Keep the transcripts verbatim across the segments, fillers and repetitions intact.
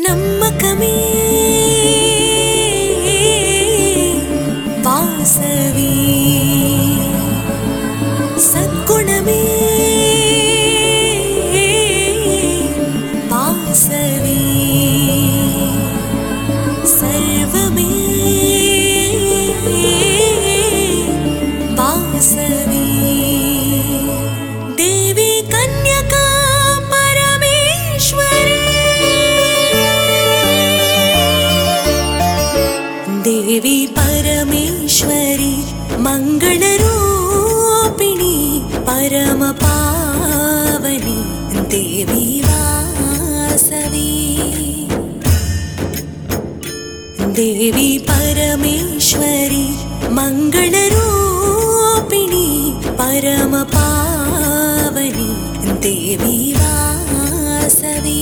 నమ్మకమే వాసవి సద్గుణమే వాసవి సర్వమే వాసవి దేవి కన్యకా పరమేశ్వరి దేవి పరమేశ్వరి మంగళరూపిణి పరమ పావని దేవి వాసవి దేవి పరమేశ్వరి మంగళరూపిణి పరమ పావని దేవి వాసవి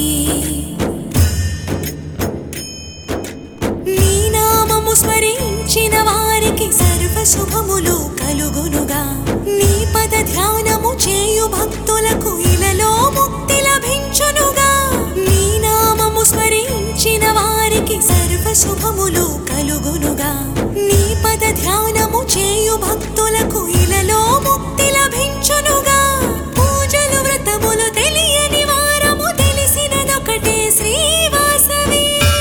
నీ నామము స్మరించిన వారికి సర్వ శుభములు కలుగునుగా నీ పద ధ్యానము చేయు భక్తులకు ఇలలో ముక్తి లభించునుగా నీ నామము స్మరించిన వారికి సర్వ శుభములు కలుగునుగా నీ పద ధ్యానము చేయు భక్తులకు ఇలలో ముక్తి లభించునుగా పూజలు వ్రతములు తెలియని వారము తెలిసినదొకటే శ్రీవాసవి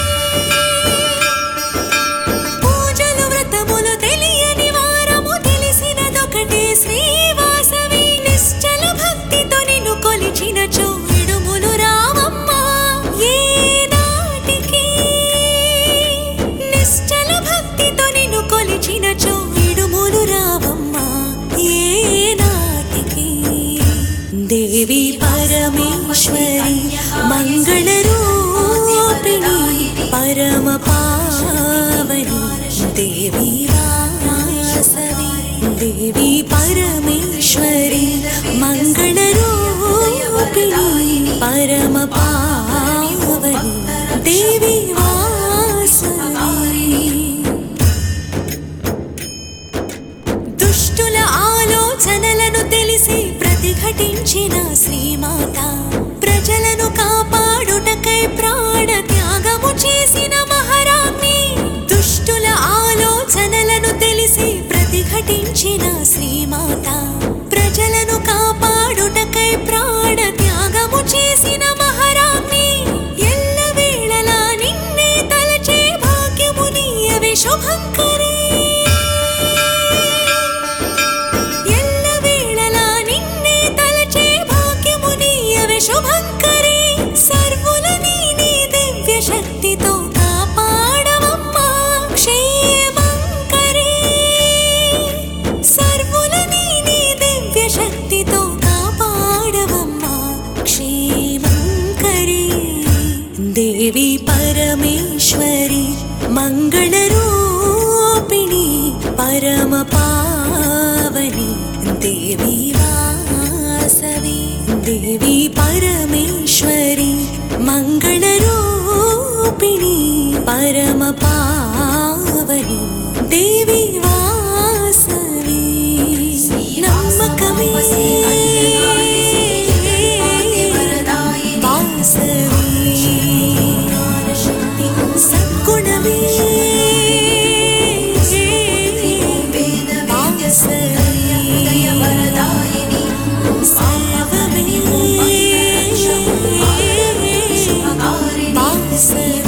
పూజలు వ్రతములు తెలియని వారము తెలిసినదొకటే శ్రీవాసవి నిశ్చల భక్తితో నిన్ను కొలిచిన చోడుములు రావమ్మా ఏ నాటికి నిశ్చల భక్తితో నిన్ను కొలిచిన చోడుములు రావమ్మా ఏ నాటికి దేవి పరమేశ్వరి మంగళరూపిణి పరమ పావని దేవి వాసవి దేవి పరమేశ్వరి మంగళరూపిణి పరమ పావని దేవి వాసవి దుష్టుల ఆలోచనలను తెలిసి ప్రతిఘటించిన శ్రీమాత ప్రజలను కాపాడుటకై ప్రాణ త్యాగము చేసిన మహారాణి దుష్టుల ఆలోచనలను తెలిసి ప్రతిఘటించిన శ్రీమాత ప్రజలను కాపాడుటకై ప్రాణ త్యాగము చేసిన మహారాణి ఎల్లవేళలా నిన్నే తలచే భాగ్యము నీయవే శుభంకరి శుభంకరి సర్వులని నీ దివ్య శక్తితో కాపాడవమ్మా క్షేమంకరి సర్వులని నీ దివ్య శక్తితో కాపాడవమ్మా క్షేమంకరి దేవి పరమేశ్వరి మంగళరూపిణి పరమ పావని దేవి వాసవి దేవి పరమేశ్వరి మంగళరూపిణి పరమ పావని దేవి వాసవి నమ్మకమే వాసవి సద్గుణమే వాసవి